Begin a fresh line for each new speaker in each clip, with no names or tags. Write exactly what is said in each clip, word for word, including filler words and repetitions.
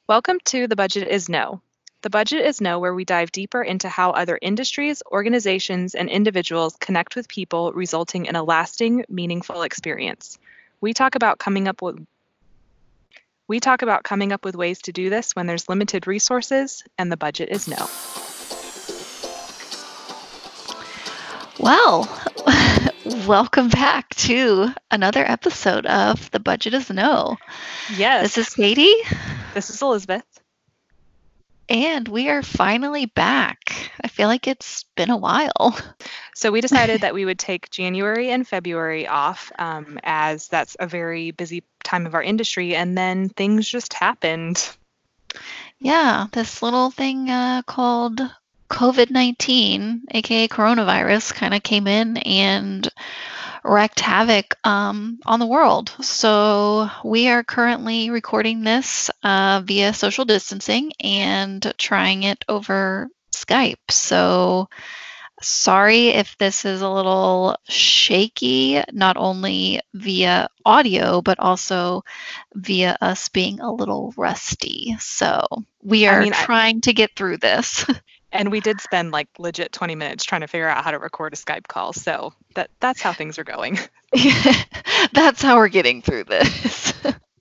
Welcome to The Budget is No. The Budget is No, where we dive deeper into how other industries, organizations, and individuals connect with people, resulting in a lasting, meaningful experience. We talk about coming up with we talk about coming up with ways to do this when there's limited resources and the budget is no.
Well, welcome back to another episode of The Budget is No.
Yes.
This is Katie.
This is Elizabeth.
And we are finally back. I feel like it's been a while.
So we decided that we would take January and February off um, as that's a very busy time of our industry, and then things just happened.
Yeah, this little thing uh, called COVID nineteen, aka coronavirus, kind of came in and wreaked havoc um, on the world. So we are currently recording this uh, via social distancing and trying it over Skype. So sorry if this is a little shaky, not only via audio, but also via us being a little rusty. So we are I mean, trying I- to get through this.
And we did spend like legit twenty minutes trying to figure out how to record a Skype call. So that that's how things are going.
That's how we're getting through this.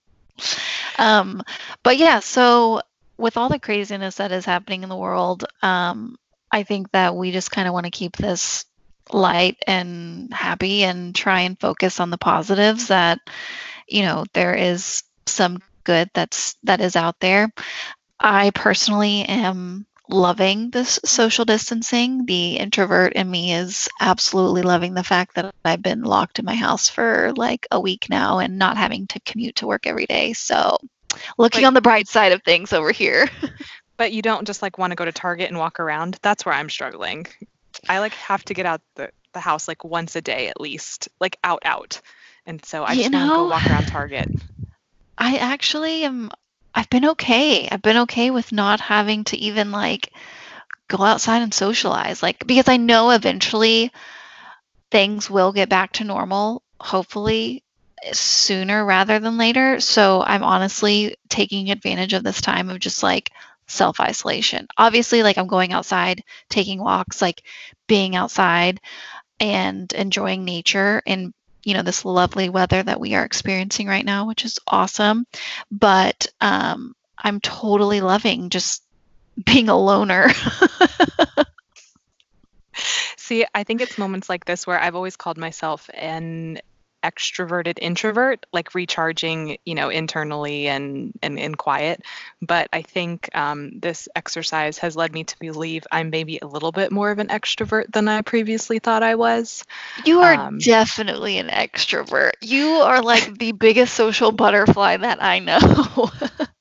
um, but yeah, so with all the craziness that is happening in the world, um, I think that we just kind of want to keep this light and happy and try and focus on the positives that, you know, there is some good that's that is out there. I personally am loving this social distancing. The introvert in me is absolutely loving the fact that I've been locked in my house for like a week now and not having to commute to work every day. So looking but, on the bright side of things over here.
But you don't just like want to go to Target and walk around. That's where I'm struggling. I like have to get out the, the house like once a day at least, like out out. And so I just want to go walk around Target.
I actually am I've been okay. I've been okay with not having to even like go outside and socialize. Like, because I know eventually things will get back to normal, hopefully sooner rather than later. So I'm honestly taking advantage of this time of just like self-isolation. Obviously, like I'm going outside, taking walks, like being outside and enjoying nature and you know, this lovely weather that we are experiencing right now, which is awesome. But um, I'm totally loving just being a loner.
See, I think it's moments like this where I've always called myself an extroverted introvert, like recharging, you know, internally and and in quiet. But I think um, this exercise has led me to believe I'm maybe a little bit more of an extrovert than I previously thought I was.
You are um, definitely an extrovert. You are like the biggest social butterfly that I know.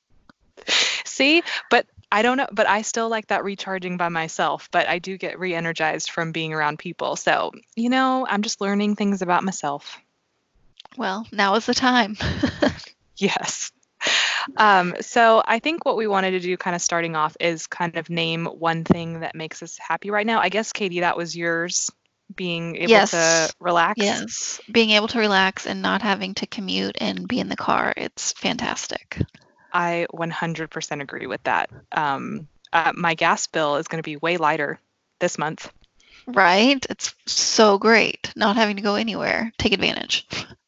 See, but I don't know, but I still like that recharging by myself, but I do get re-energized from being around people. So, you know, I'm just learning things about myself.
Well, now is the time.
Yes. Um, so I think what we wanted to do kind of starting off is kind of name one thing that makes us happy right now. I guess, Katie, that was yours, being able
yes.
to relax.
Yes, being able to relax and not having to commute and be in the car. It's fantastic.
I one hundred percent agree with that. Um, uh, my gas bill is going to be way lighter this month.
Right? It's so great not having to go anywhere. Take advantage.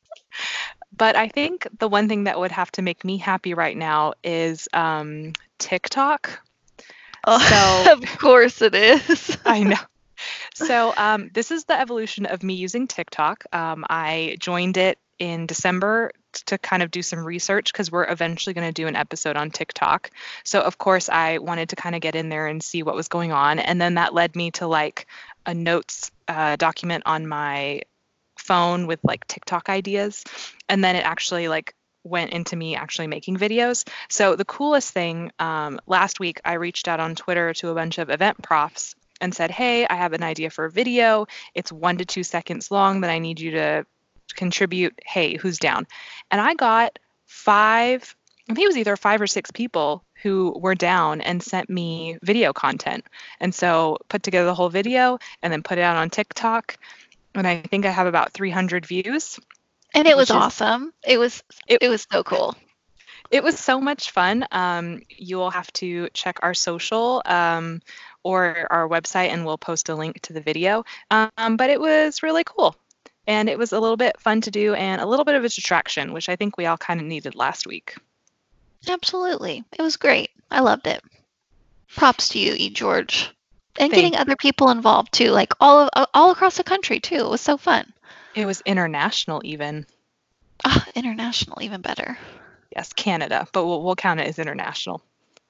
But I think the one thing that would have to make me happy right now is um, TikTok.
Oh, so, of course it is.
I know. So um, this is the evolution of me using TikTok. Um, I joined it in December to kind of do some research because we're eventually going to do an episode on TikTok. So of course I wanted to kind of get in there and see what was going on. And then that led me to like a notes uh, document on my phone with like TikTok ideas. And then it actually like went into me actually making videos. So the coolest thing, um, last week I reached out on Twitter to a bunch of event profs and said, hey, I have an idea for a video. It's one to two seconds long that I need you to contribute. Hey, who's down? And I got five, I think it was either five or six people who were down and sent me video content. And so put together the whole video and then put it out on TikTok. And I think I have about three hundred views.
And it was awesome. Is, it was it, it was so cool.
It was so much fun. Um, you will have to check our social um, or our website, and we'll post a link to the video. Um, but it was really cool. And it was a little bit fun to do and a little bit of a distraction, which I think we all kind of needed last week.
Absolutely. It was great. I loved it. Props to you, E. George. And
Thank
getting other people involved too, like all of, all across the country too. It was so fun.
It was international even.
Ah, international, even better.
Yes, Canada, but we'll, we'll count it as international.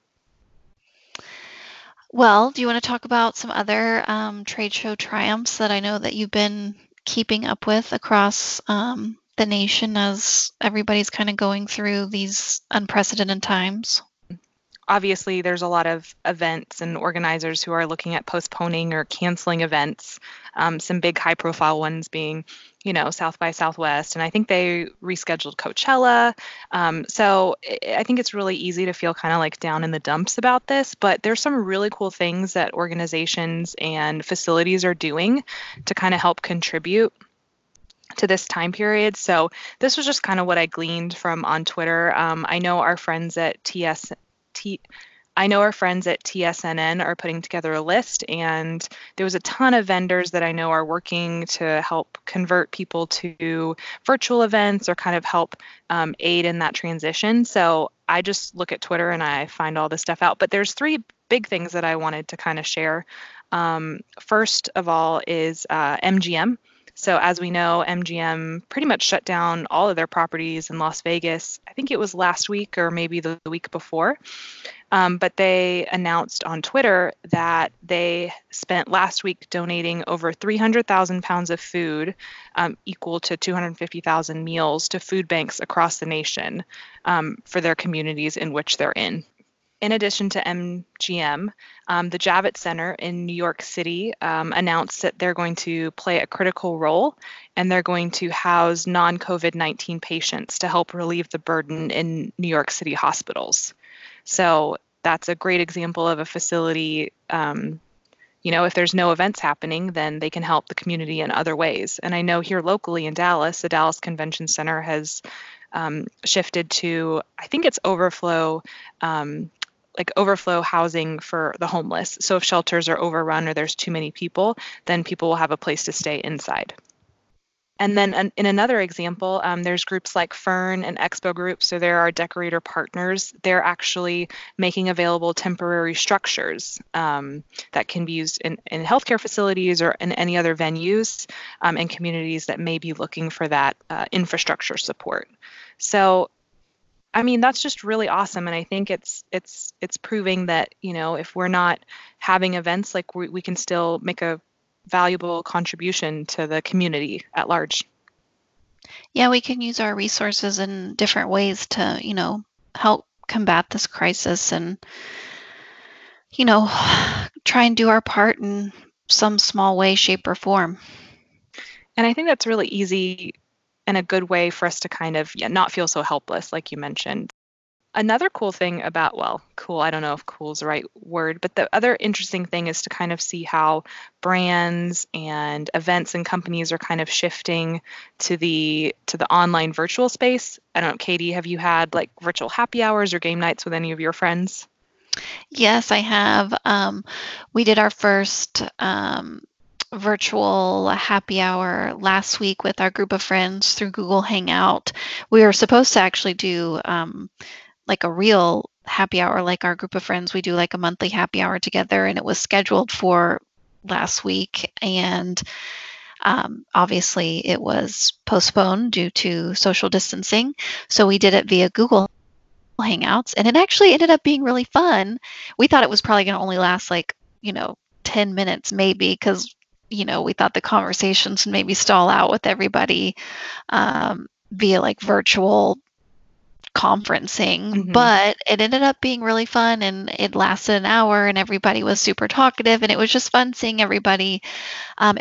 Well, do you want to talk about some other um, trade show triumphs that I know that you've been keeping up with across um, the nation as everybody's kind of going through these unprecedented times?
Obviously, there's a lot of events and organizers who are looking at postponing or canceling events. Um, some big high profile ones being, you know, South by Southwest. And I think they rescheduled Coachella. Um, so I think it's really easy to feel kind of like down in the dumps about this. But there's some really cool things that organizations and facilities are doing to kind of help contribute to this time period. So this was just kind of what I gleaned from on Twitter. Um, I know our friends at T S T I know our friends at T S N N are putting together a list, and there was a ton of vendors that I know are working to help convert people to virtual events or kind of help um, aid in that transition. So I just look at Twitter and I find all this stuff out. But there's three big things that I wanted to kind of share. Um, first of all is uh, M G M. So as we know, M G M pretty much shut down all of their properties in Las Vegas. I think it was last week or maybe the week before. Um, but they announced on Twitter that they spent last week donating over three hundred thousand pounds of food, um, equal to two hundred fifty thousand meals, to food banks across the nation um, for their communities in which they're in. In addition to M G M, um, the Javits Center in New York City um, announced that they're going to play a critical role, and they're going to house non-COVID nineteen patients to help relieve the burden in New York City hospitals. So that's a great example of a facility, um, you know, if there's no events happening, then they can help the community in other ways. And I know here locally in Dallas, the Dallas Convention Center has um, shifted to, I think it's overflow, um, like overflow housing for the homeless. So if shelters are overrun or there's too many people, then people will have a place to stay inside. And then an, in another example, um, there's groups like Fern and Expo Group. So there are decorator partners. They're actually making available temporary structures um, that can be used in, in healthcare facilities or in any other venues um, and communities that may be looking for that uh, infrastructure support. So I mean, that's just really awesome. And I think it's it's it's proving that, you know, if we're not having events, like we, we can still make a valuable contribution to the community at large.
Yeah, we can use our resources in different ways to, you know, help combat this crisis and, you know, try and do our part in some small way, shape, or form.
And I think that's really easy and a good way for us to kind of yeah, not feel so helpless, like you mentioned. Another cool thing about, well, cool, I don't know if cool is the right word, but the other interesting thing is to kind of see how brands and events and companies are kind of shifting to the to the online virtual space. I don't know, Katie, have you had like virtual happy hours or game nights with any of your friends?
Yes, I have. Um, we did our first um, virtual happy hour last week with our group of friends through Google Hangout. We were supposed to actually do um, like a real happy hour, like our group of friends. We do like a monthly happy hour together, and it was scheduled for last week. And um, obviously, it was postponed due to social distancing. So we did it via Google Hangouts, and it actually ended up being really fun. We thought it was probably going to only last like, you know, ten minutes maybe, because you know, we thought the conversations would maybe stall out with everybody um, via like virtual conferencing,
Mhm.
but it ended up being really fun, and it lasted an hour, and everybody was super talkative, and it was just fun seeing everybody. Um, and we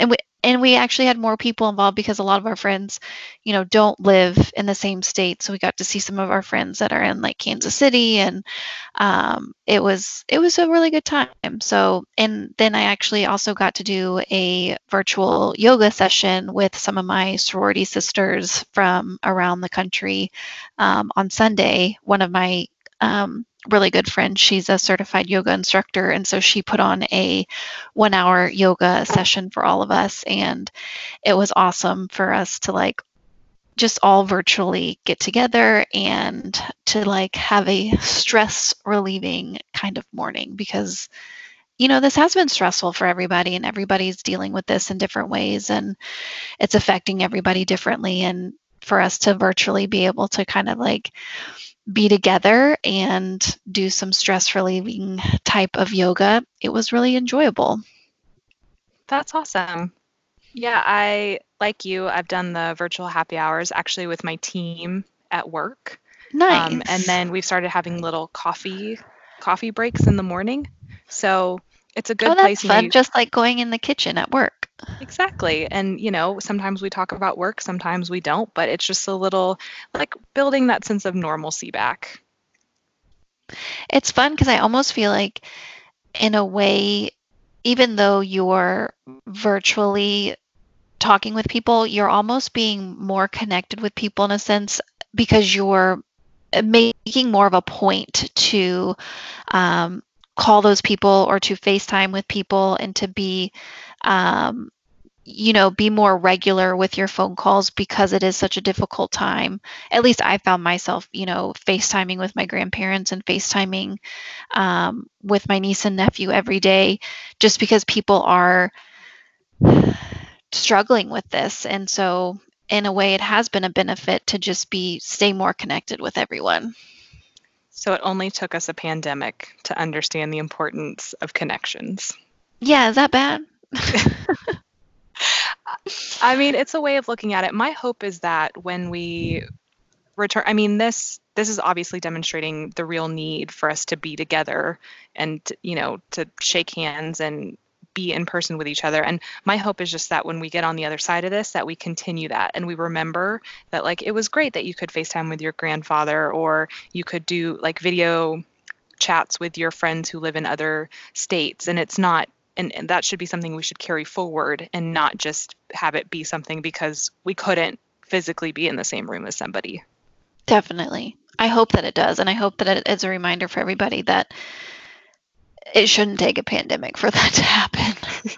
and we actually had more people involved because a lot of our friends, you know, don't live in the same state. So we got to see some of our friends that are in like Kansas City, and um, it was it was a really good time. So, and then I actually also got to do a virtual yoga session with some of my sorority sisters from around the country um, on Sunday. One of my um, really good friend. She's a certified yoga instructor. And so she put on a one hour yoga session for all of us. And it was awesome for us to like just all virtually get together and to like have a stress relieving kind of morning, because you know, this has been stressful for everybody and everybody's dealing with this in different ways and it's affecting everybody differently. And for us to virtually be able to kind of like be together and do some stress relieving type of yoga, it was really enjoyable.
That's awesome. Yeah, I, like you, I've done the virtual happy hours actually with my team at work.
Nice.
Um, and then we've started having little coffee coffee breaks in the morning. So it's a good
oh, that's
place. You know,
fun.
you-
Just like going in the kitchen at work.
exactly. And, you know, sometimes we talk about work, sometimes we don't, but it's just a little like building that sense of normalcy back.
It's fun because I almost feel like, in a way, even though you're virtually talking with people, you're almost being more connected with people in a sense because you're making more of a point to um, call those people or to FaceTime with people and to be, um, you know, be more regular with your phone calls because it is such a difficult time. At least I found myself, you know, FaceTiming with my grandparents and FaceTiming um, with my niece and nephew every day just because people are struggling with this. And so in a way it has been a benefit to just be stay more connected with everyone.
So it only took us a pandemic to understand the importance of connections.
Yeah, is that bad?
I mean, it's a way of looking at it. My hope is that when we return, I mean, this this is obviously demonstrating the real need for us to be together and, you know, to shake hands and be in person with each other. And my hope is just that when we get on the other side of this, that we continue that and we remember that, like, it was great that you could FaceTime with your grandfather or you could do like video chats with your friends who live in other states. And it's not, and, and that should be something we should carry forward and not just have it be something because we couldn't physically be in the same room as somebody.
Definitely. I hope that it does. And I hope that it is a reminder for everybody that it shouldn't take a pandemic for that to happen.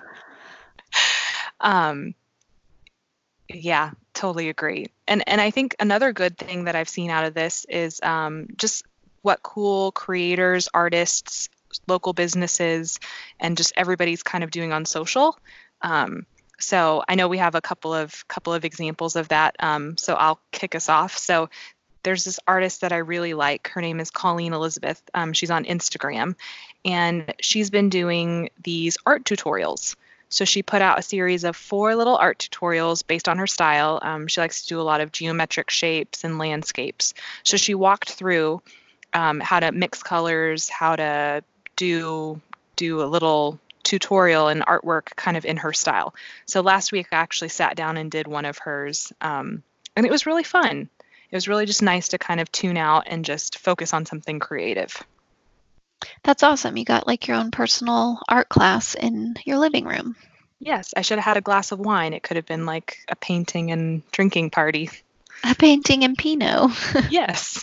um, yeah, totally agree. And and I think another good thing that I've seen out of this is um, just what cool creators, artists, local businesses, and just everybody's kind of doing on social. Um, so I know we have a couple of couple of examples of that. Um, so I'll kick us off. So there's this artist that I really like. Her name is Colleen Elizabeth. Um, she's on Instagram, and she's been doing these art tutorials. So she put out a series of four little art tutorials based on her style. Um, she likes to do a lot of geometric shapes and landscapes. So she walked through um, how to mix colors, how to do do a little tutorial and artwork kind of in her style. So last week I actually sat down and did one of hers, um, and it was really fun. It was really just nice to kind of tune out and just focus on something creative.
That's awesome. You got like your own personal art class in your living room.
Yes, I should have had a glass of wine. It could have been like a painting and drinking party.
A painting in Pinot.
Yes.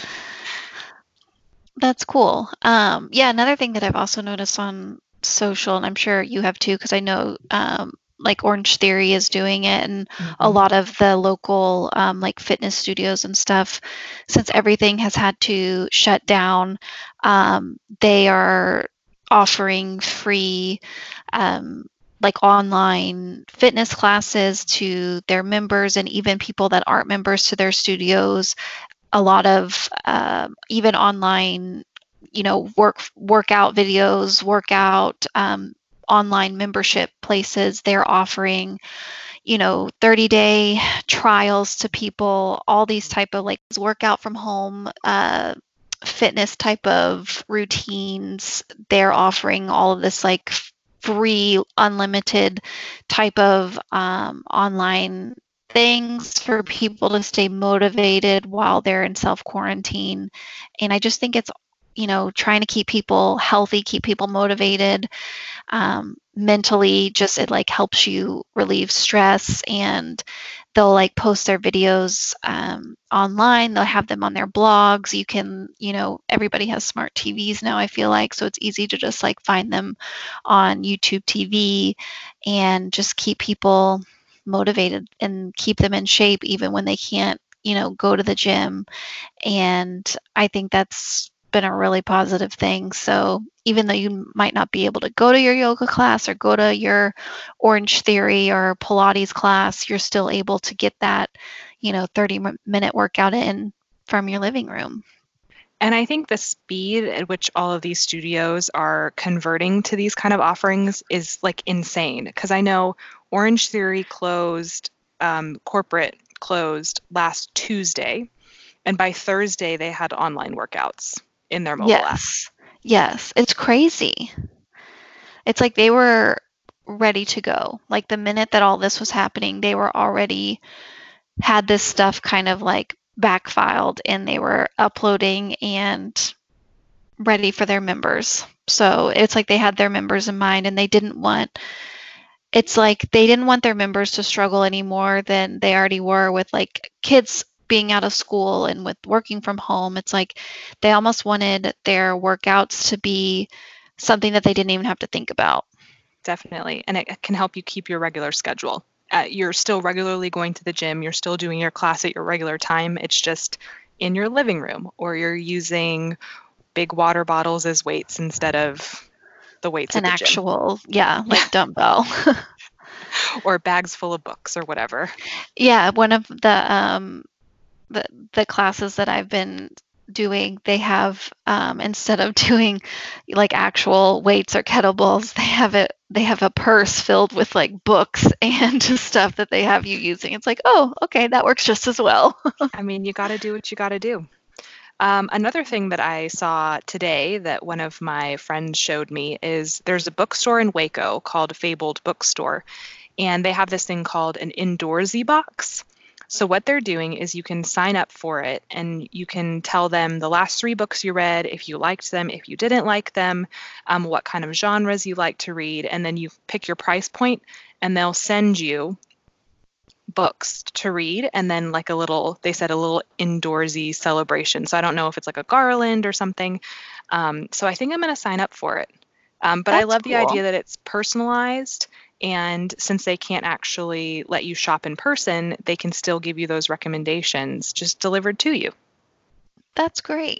That's cool. Um, yeah, another thing that I've also noticed on social, and I'm sure you have too, because I know um, like Orange Theory is doing it, and mm-hmm. a lot of the local um, like fitness studios and stuff, since everything has had to shut down, um, they are offering free um, like online fitness classes to their members and even people that aren't members to their studios. A lot of uh, even online, you know, work workout videos, workout um, online membership places. They're offering, you know, thirty day trials to people. All these type of like workout from home, uh, fitness type of routines. They're offering all of this like free, unlimited type of um, online things for people to stay motivated while they're in self-quarantine. And I just think it's, you know, trying to keep people healthy, keep people motivated, um, mentally, just it like helps you relieve stress. And they'll like post their videos um, online. They'll have them on their blogs. You can, you know, everybody has smart T Vs now, I feel like, so it's easy to just like find them on YouTube T V and just keep people motivated and keep them in shape even when they can't, you know, go to the gym. And I think that's been a really positive thing. So even though you might not be able to go to your yoga class or go to your Orange Theory or Pilates class, you're still able to get that, you know, thirty minute workout in from your living room.
And I think the speed at which all of these studios are converting to these kind of offerings is like insane. Because I know Orange Theory closed, um, corporate closed last Tuesday, and by Thursday they had online workouts in their mobile app.
Yes. Yes. It's crazy. It's like they were ready to go. Like the minute that all this was happening, they were already had this stuff kind of like backfiled and they were uploading and ready for their members. So it's like they had their members in mind and they didn't want it's like they didn't want their members to struggle any more than they already were with like kids being out of school and with working from home. It's like they almost wanted their workouts to be something that they didn't even have to think about.
Definitely. And it can help you keep your regular schedule. Uh, you're still regularly going to the gym. You're still doing your class at your regular time. It's just in your living room, or you're using big water bottles as weights instead of the weights
An
at the gym.
actual, yeah, like dumbbell.
Or bags full of books or whatever.
Yeah, one of the um the the classes that I've been doing, they have um, instead of doing like actual weights or kettlebells, they have it they have a purse filled with like books and stuff that they have you using. It's like, oh, okay, that works just as well.
I mean, you got to do what you got to do. Um, another thing that I saw today that one of my friends showed me is there's a bookstore in Waco called Fabled Bookstore, and they have this thing called an Indoorsy box. So what they're doing is you can sign up for it and you can tell them the last three books you read, if you liked them, if you didn't like them, um, what kind of genres you like to read, and then you pick your price point and they'll send you books to read and then like a little, they said a little indoorsy celebration. So I don't know if it's like a garland or something. Um, so I think I'm going to sign up for it. Um, but I
That's
love the
cool.
idea that it's personalized. And since they can't actually let you shop in person, they can still give you those recommendations just delivered to you.
That's great.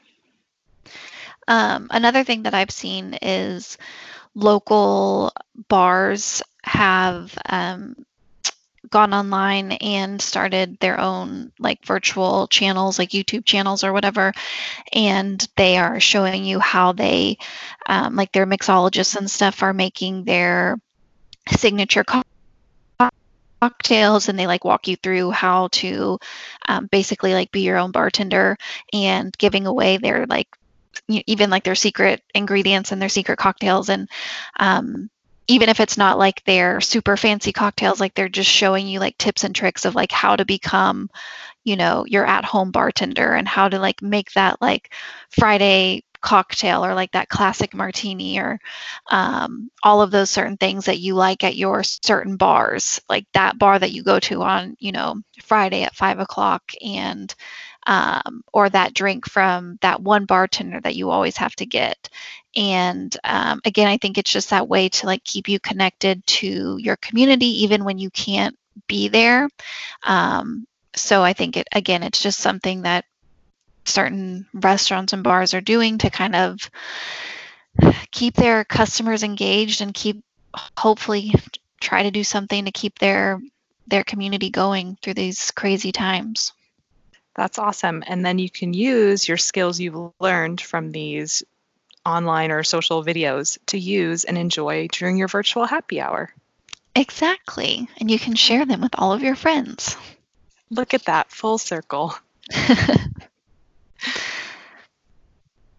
Um, another thing that I've seen is local bars have um, gone online and started their own like virtual channels, like YouTube channels or whatever, and they are showing you how they, um, like their mixologists and stuff, are making their signature co- cocktails, and they like walk you through how to um, basically like be your own bartender and giving away their like even like their secret ingredients and their secret cocktails. And um, even if it's not like their super fancy cocktails, like they're just showing you like tips and tricks of like how to become, you know, your at-home bartender and how to like make that like Friday cocktail or like that classic martini or um, all of those certain things that you like at your certain bars, like that bar that you go to on, you know, Friday at five o'clock, and um, or that drink from that one bartender that you always have to get. And um, again, I think it's just that way to like keep you connected to your community even when you can't be there. Um, so I think it again, it's just something that certain restaurants and bars are doing to kind of keep their customers engaged and keep hopefully try to do something to keep their their community going through these crazy times.
That's awesome. And then you can use your skills you've learned from these online or social videos to use and enjoy during your virtual happy hour.
Exactly. And you can share them with all of your friends.
Look at that, full circle.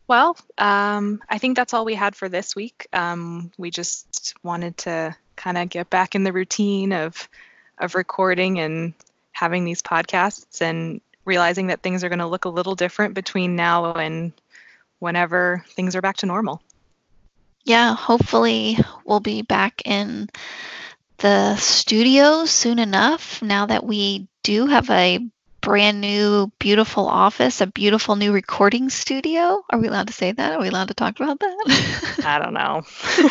Well, um, I think that's all we had for this week. Um, we just wanted to kind of get back in the routine of of recording and having these podcasts and realizing that things are going to look a little different between now and whenever things are back to normal.
Yeah, hopefully we'll be back in the studio soon enough now that we do have a brand new, beautiful office, a beautiful new recording studio. Are we allowed to say that? Are we allowed to talk about that?
I don't know.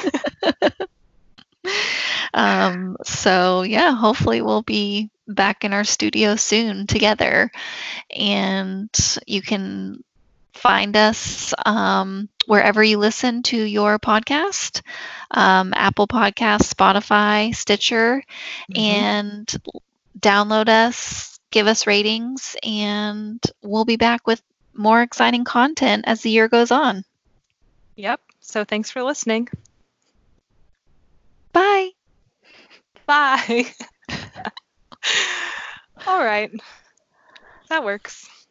um, so, yeah, hopefully we'll be back in our studio soon together. And you can find us um, wherever you listen to your podcast, um, Apple Podcasts, Spotify, Stitcher,
Mm-hmm.
and download us, give us ratings, and we'll be back with more exciting content as the year goes on.
Yep. So thanks for listening.
Bye.
Bye. All right. That works.